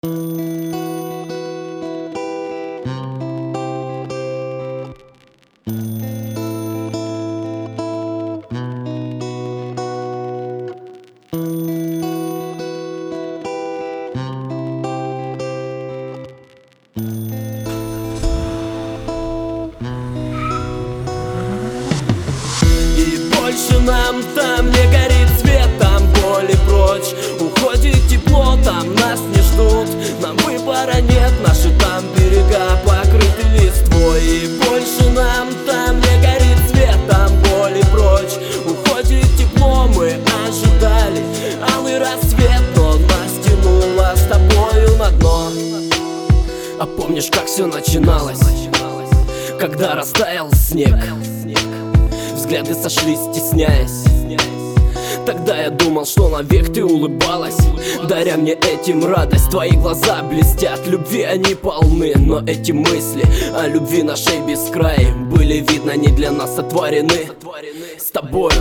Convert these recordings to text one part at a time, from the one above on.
Больше нам там не горит свет, там боли прочь. Уходит тепло, там нас не ждут. Нам выбора нет, наши там берега покрыты листвой. И больше нам там не горит свет, там боли прочь. Уходит тепло, мы ожидали алый рассвет, но нас тянуло с тобою на дно. А помнишь, как все начиналось, когда растаял снег? Взгляды сошлись, стесняясь. Тогда я думал, что навек ты улыбалась, даря мне этим радость. Твои глаза блестят, любви они полны. Но эти мысли о любви нашей без края были, видно, не для нас сотворены. С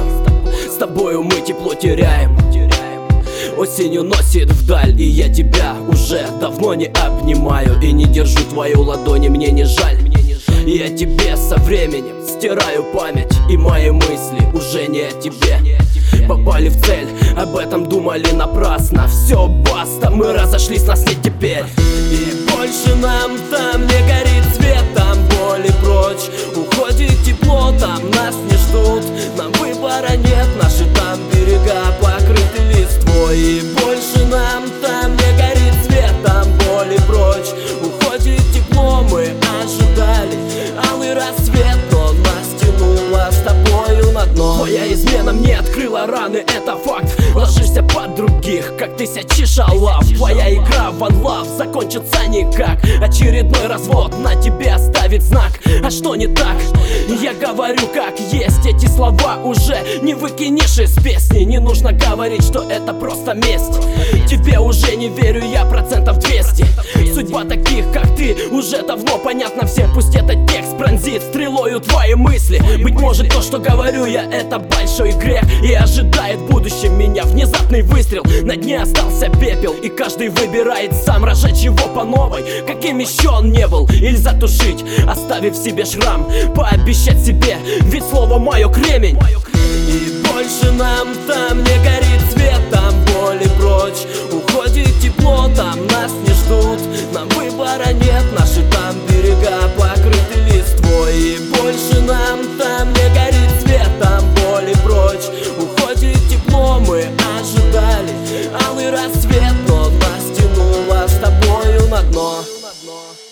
тобою мы тепло теряем. Осенью носит вдаль, и я тебя уже давно не обнимаю. И не держу твою ладони, мне не жаль. Я тебе со временем стираю память, и мои мысли уже не о тебе. Попали в цель, об этом думали напрасно. Все, баста, мы разошлись, нас нет теперь. И больше нам там не горит свет, там боли прочь. Уходит тепло, там нас не ждут. Нам выбора нет, наши там берега покрыты листвой. И больше нам там не горит свет, там боли прочь. Уходит тепло, мы ожидали алый рассвет, но нас тянуло с тобою на дно. Твоя измена мне открыла раны, это факт. Ложишься под других, как тысячи шалав. Твоя игра в one love закончится никак. Очередной развод на тебе оставит знак. А что не так? Я говорю как есть. Эти слова уже не выкинешь из песни. Не нужно говорить, что это просто месть. Тебе уже не верю я 200%. Судьба таких, как ты, уже давно понятна всем. Пусть этот текст пронзит стрелою твои мысли. Быть может, то, что говорю я, это большой грех. И ожидает в будущем меня внезапный выстрел. На дне остался пепел, и каждый выбирает сам разжечь его по новой. Каким еще он не был, или затушить, оставив себе шрам. Пообещать себе, ведь слово мое кремень. И больше нам там не горит свет, там боли прочь. Уходит тепло, там нас не ждут. Нам выбора нет, наши там берега покрыты листвой. И больше нам там не горит свет, там боли прочь. Уходит тепло, мы ожидали алый рассвет, но нас тянуло с тобою на дно.